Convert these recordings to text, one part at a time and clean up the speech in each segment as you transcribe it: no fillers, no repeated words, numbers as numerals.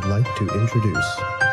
would like to introduce.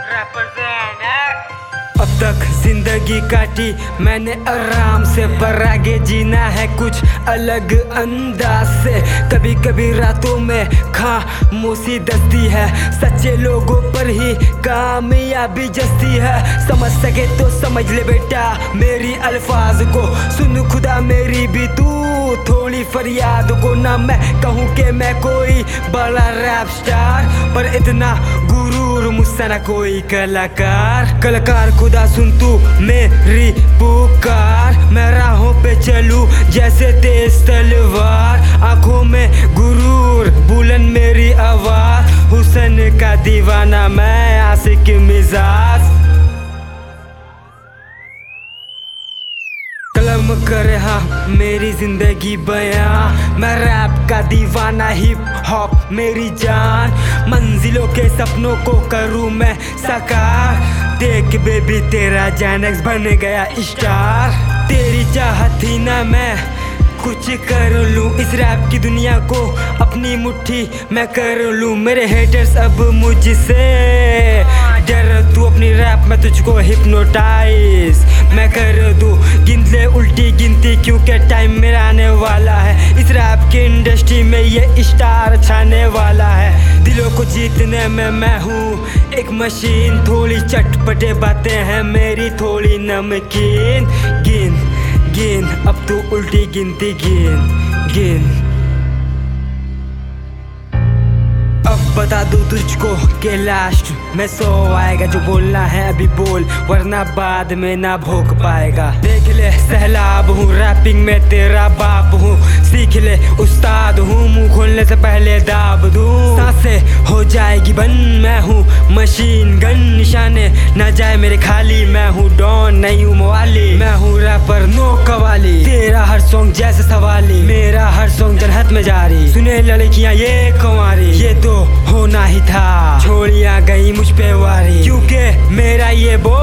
अब तक जिंदगी काटी मैंने आराम से, पर आगे जीना है कुछ अलग अंदाज से। कभी कभी रातों में खामोशी दस्ती है, सच्चे लोगों पर ही कामयाबी जस्ती है। समझ सके तो समझ ले बेटा मेरी अल्फाज को, सुन खुदा मेरी भी तू थोड़ी फरियाद को। ना मैं कहूँ कि मैं कोई बड़ा रैप स्टार, पर इतना गुरूर मुझसे ना कोई कलाकार। कलाकार खुदा सुन तू मेरी पुकार, मैं राहों पे चलूं जैसे तेज तलवार। आंखों में गुरूर बुलंद मेरी आवाज, हुस्न का दीवाना मैं आशिक मिजाज। कलम करे हाँ मेरी जिंदगी बयां, मैं रैप का दीवाना, हिप हॉप मेरी जान। मंजिलों के सपनों को करूँ मैं साकार, देख बेबी तेरा जैनक्स बन गया स्टार। तेरी चाहत थी ना मैं कुछ कर लूं, इस रैप की दुनिया को अपनी मुट्ठी मैं कर लूं। मेरे हेटर्स अब मुझसे डर, तू अपनी रैप में तुझको हिप्नोटाइज मैं कर दूं। गिन ले उल्टी गिनती क्योंकि टाइम मेरा आने वाला है। इस रैप की इंडस्ट्री में ये स्टार छाने वाला है। दिलों को जीतने में मैं हूँ एक मशीन, थोड़ी चटपटे बातें हैं मेरी थोड़ी नमकीन। गिन गिन अब तू उल्टी गिनती गिन गिन। अब बता दूं तुझको कि लास्ट में 100 आएगा, जो बोलना है अभी बोल वरना बाद में ना भोग पाएगा। देख ले सैलाब हूँ रैपिंग में तेरा बाप हूँ, सीख ले उस्ताद हूँ मुंह खोलने से पहले दाब दूं। सांसें हो जाएगी बंद, मैं हूँ मशीन गन, निशाने ना जाए मेरे खाली। मैं हूँ डॉन नहीं हूँ मवाली, मैं हूँ रैपर नो कवाली। तेरा हर सॉन्ग जैसे सवाली, मेरा हर सॉन्ग जनहत में जारी। सुने लड़कियां ये कुंवारी, ये तो होना ही था, छोड़ियां गई मुझ पे वारी। क्योंकि मेरा ये बोल